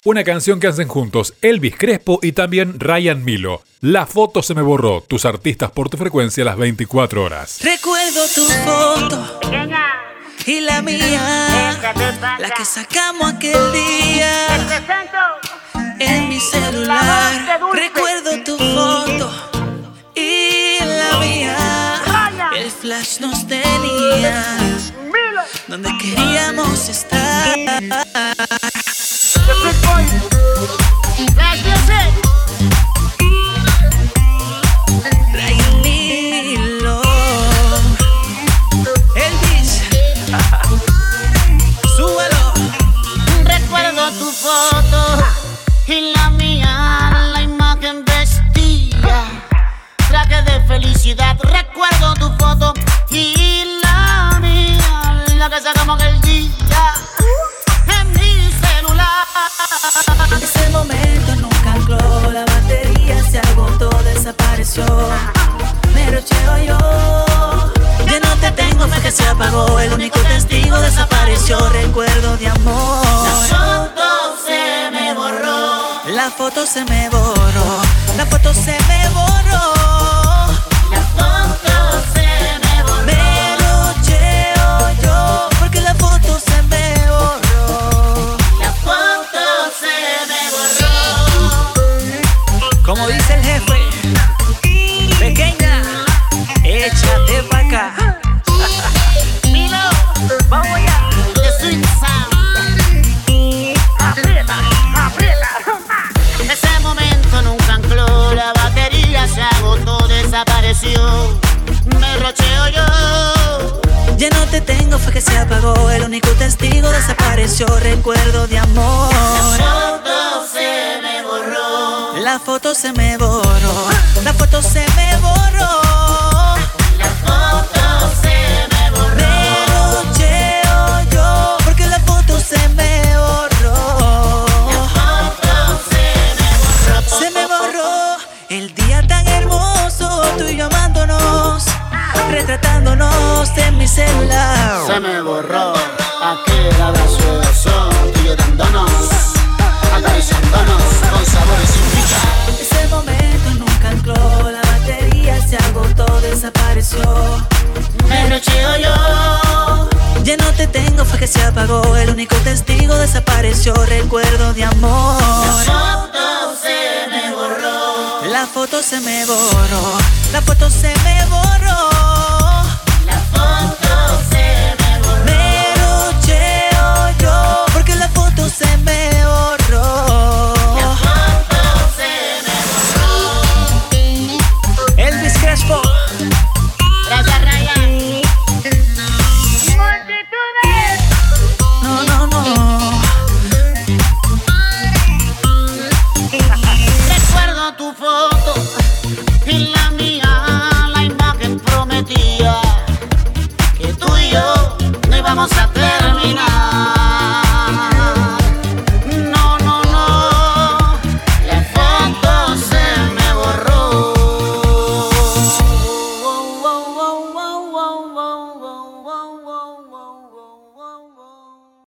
una canción que hacen juntos Elvis Crespo y también Ryan Milo. La foto se me borró, tus artistas por tu frecuencia a las 24 horas. Recuerdo tu foto y la mía, la que sacamos aquel día en mi celular. Recuerdo tu foto y la mía, el flash nos tenía donde queríamos estar. Ryan Milo, Elvis, súbelo. Recuerdo tu foto y la mía, la imagen vestida, traje de felicidad. Recuerdo tu foto y la mía, la que sacamos aquel día en mi celular. Ese momento nunca ancló, la batería se agotó, desapareció. Me rocheo yo, ya no te tengo, fue que se apagó. El único testigo desapareció, recuerdo de amor. La foto se me borró. La foto se me borró, la foto se me borró. La foto se me borró. Me rocheo yo, porque la foto se me borró. La foto se me borró. Como dice el jefe, pequeña, échate pa' acá. Milo, vamos allá. De Sweet Sound. Aprieta, aprieta. Ese momento nunca ancló, la batería se agotó, desapareció. Me rocheo yo. Ya no te tengo, fue que se apagó. El único testigo desapareció, recuerdo de amor. La foto se me borró. La foto se me borró, la foto se me borró. La foto se me borró. Me rocheo yo, porque la foto se me borró. La foto se me borró. Se me borró el día tan hermoso, tú y yo amándonos, retratándonos en mi celular. Se me borró aquel abrazo de beso, tú y yo dándonos, acariciándonos con sabor y sin ficha. Ese momento nunca ancló, la batería se agotó, desapareció. Me rocheo yo. Ya no te tengo, fue que se apagó. El único testigo desapareció, recuerdo de amor. La foto se me borró. La foto se me borró, la foto se me borró.